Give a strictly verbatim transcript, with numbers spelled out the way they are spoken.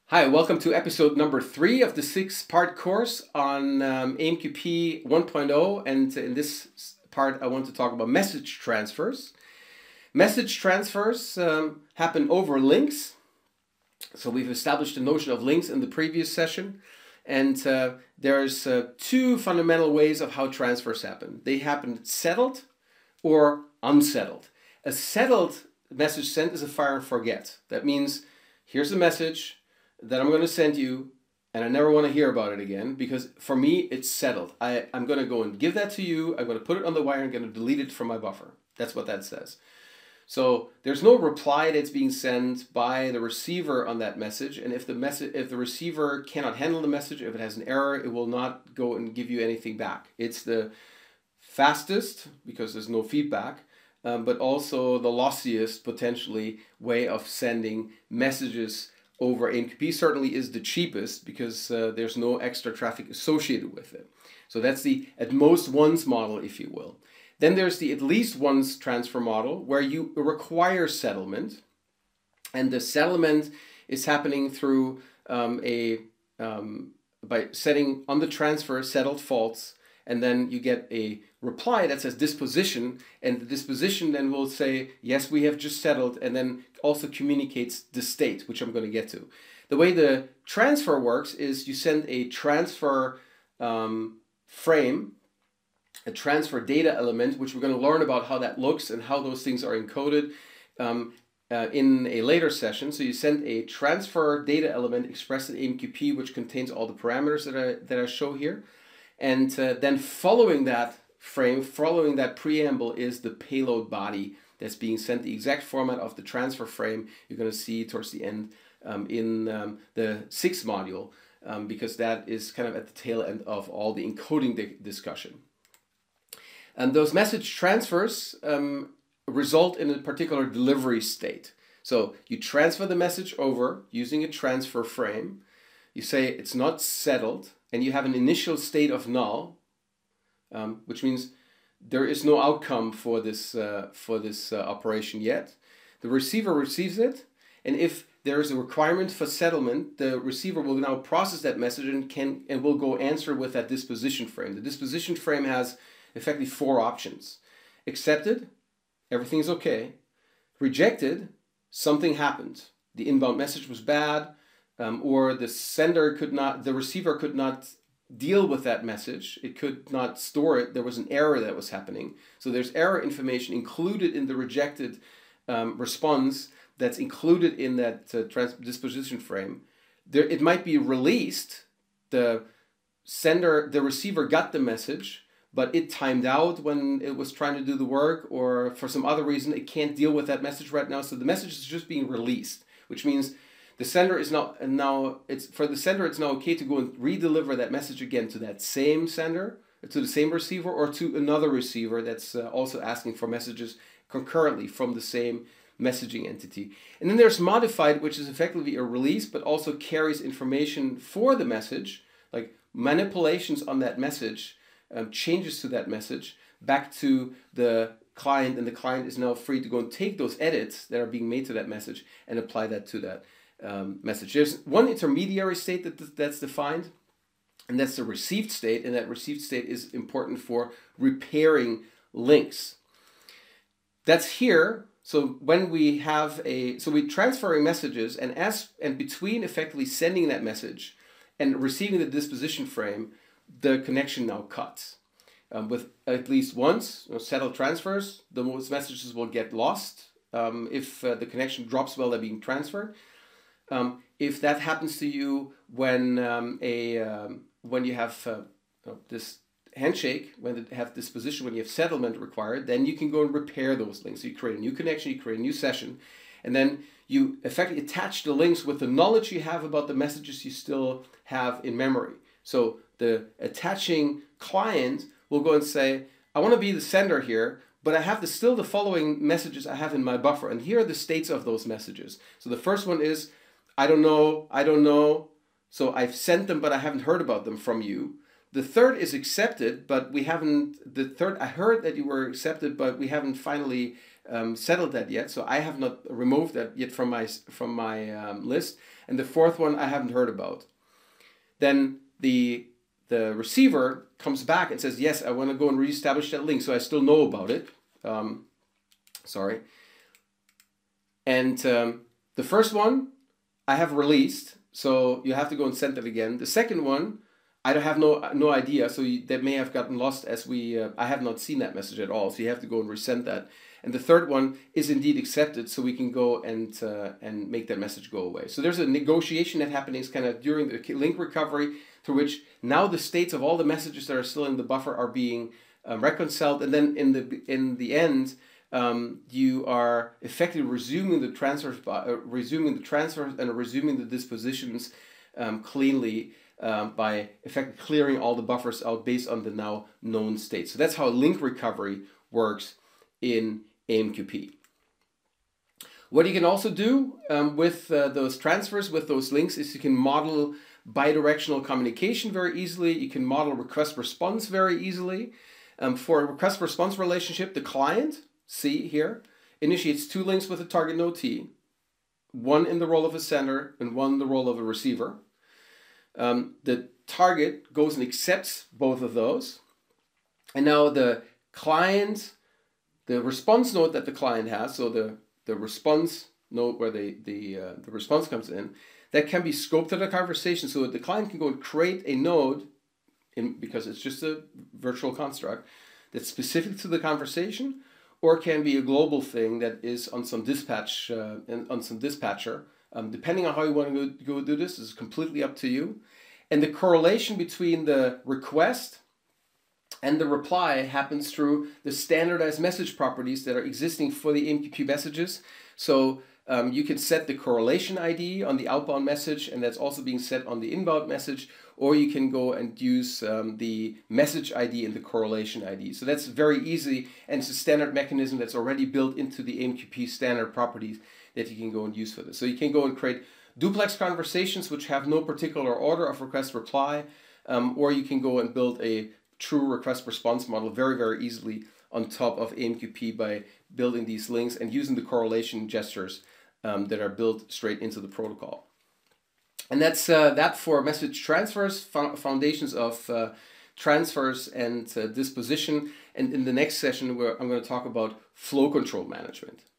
Hi, welcome to episode number three of the six-part course on um, A M Q P one point oh, and in this part I want to talk about message transfers. Message transfers um, happen over links. So we've established the notion of links in the previous session, and uh, there's uh, two fundamental ways of how transfers happen. They happen settled or unsettled. A settled message sent is a fire and forget. That means here's a message that I'm going to send you, and I never want to hear about it again, because for me it's settled. I, I'm going to go and give that to you, I'm going to put it on the wire, I'm going to delete it from my buffer. That's what that says. So there's no reply that's being sent by the receiver on that message, and if the message, if the receiver cannot handle the message, if it has an error, it will not go and give you anything back. It's the fastest, because there's no feedback, um, but also the lossiest potentially way of sending messages over A M Q P. Certainly is the cheapest, because uh, there's no extra traffic associated with it. So that's the at most once model, if you will. Then there's the at least once transfer model, where you require settlement, and the settlement is happening through um, a um, by setting on the transfer settled false, and then you get a reply that says disposition, and the disposition then will say, yes, we have just settled, and then also communicates the state, which I'm going to get to. The way the transfer works is you send a transfer um, frame, a transfer data element, which we're going to learn about how that looks and how those things are encoded um, uh, in a later session. So you send a transfer data element expressed in A M Q P, which contains all the parameters that I, that I show here. And uh, then following that frame, following that preamble, is the payload body that's being sent. The exact format of the transfer frame you're going to see towards the end um, in um, the sixth module, um, because that is kind of at the tail end of all the encoding di discussion. And those message transfers um, result in a particular delivery state. So you transfer the message over using a transfer frame. You say it's not settled, and you have an initial state of null, um, which means there is no outcome for this uh, for this uh, operation yet. The receiver receives it, and if there is a requirement for settlement, the receiver will now process that message and can and will go answer with that disposition frame. The disposition frame has effectively four options: accepted, everything is okay; rejected, something happened, the inbound message was bad. Um, or the sender could not, the receiver could not deal with that message. It could not store it. There was an error that was happening. So there's error information included in the rejected um, response that's included in that uh, trans disposition frame. There, it might be released. The sender, the receiver got the message, but it timed out when it was trying to do the work, or for some other reason it can't deal with that message right now. So the message is just being released, which means the sender is now, and now it's for the sender, it's now okay to go and redeliver that message again to that same sender, to the same receiver, or to another receiver that's uh, also asking for messages concurrently from the same messaging entity. And then there's modified, which is effectively a release, but also carries information for the message, like manipulations on that message, um, changes to that message back to the client, and the client is now free to go and take those edits that are being made to that message and apply that to that Um, message. There's one intermediary state that th that's defined, and that's the received state, and that received state is important for repairing links. That's here. So when we have a, so we transferring messages, and as and between effectively sending that message and receiving the disposition frame, the connection now cuts. Um, with at least once you know, settled transfers, those messages will get lost um, if uh, the connection drops while they're being transferred. Um, if that happens to you when um, a um, when you have uh, this handshake, when you have disposition, when you have settlement required, then you can go and repair those links. So you create a new connection, you create a new session, and then you effectively attach the links with the knowledge you have about the messages you still have in memory. So the attaching client will go and say, I want to be the sender here, but I have the, still the following messages I have in my buffer, and here are the states of those messages. So the first one is, I don't know, I don't know, so I've sent them, but I haven't heard about them from you. The third is accepted, but we haven't, the third, I heard that you were accepted, but we haven't finally um, settled that yet, so I have not removed that yet from my from my um, list. And the fourth one I haven't heard about. Then the the receiver comes back and says, yes, I want to go and reestablish that link, so I still know about it. Um, sorry. And um, the first one I have released, so you have to go and send that again. The second one, I don't have no no idea, so you, that may have gotten lost as we, uh, I have not seen that message at all, so you have to go and resend that. And the third one is indeed accepted, so we can go and uh, and make that message go away. So there's a negotiation that happens kind of during the link recovery, through which now the states of all the messages that are still in the buffer are being um, reconciled, and then in the in the end, um, you are effectively resuming the transfers, uh, resuming the transfers, and resuming the dispositions um, cleanly. Um, by effectively clearing all the buffers out based on the now known state. So that's how link recovery works in A M Q P. What you can also do um, with uh, those transfers, with those links, is you can model bidirectional communication very easily. You can model request response very easily. Um, for a request response relationship, the client, see here, initiates two links with a target node T, one in the role of a sender and one in the role of a receiver. Um, the target goes and accepts both of those. And now the client, the response node that the client has, so the, the response node where the, the, uh, the response comes in, that can be scoped to the conversation, so that the client can go and create a node, in, because it's just a virtual construct, that's specific to the conversation, or it can be a global thing that is on some dispatch, uh, on some dispatcher. Um, depending on how you want to go, go do this, is completely up to you. And the correlation between the request and the reply happens through the standardized message properties that are existing for the A M Q P messages. So um, you can set the correlation I D on the outbound message, and that's also being set on the inbound message, or you can go and use um, the message I D and the correlation I D. So that's very easy, and it's a standard mechanism that's already built into the A M Q P standard properties that you can go and use for this. So you can go and create duplex conversations which have no particular order of request reply, um, or you can go and build a true request response model very, very easily on top of A M Q P by building these links and using the correlation gestures um, that are built straight into the protocol. And that's uh, that for message transfers, foundations of uh, transfers and uh, disposition. And in the next session, where I'm going to talk about flow control management.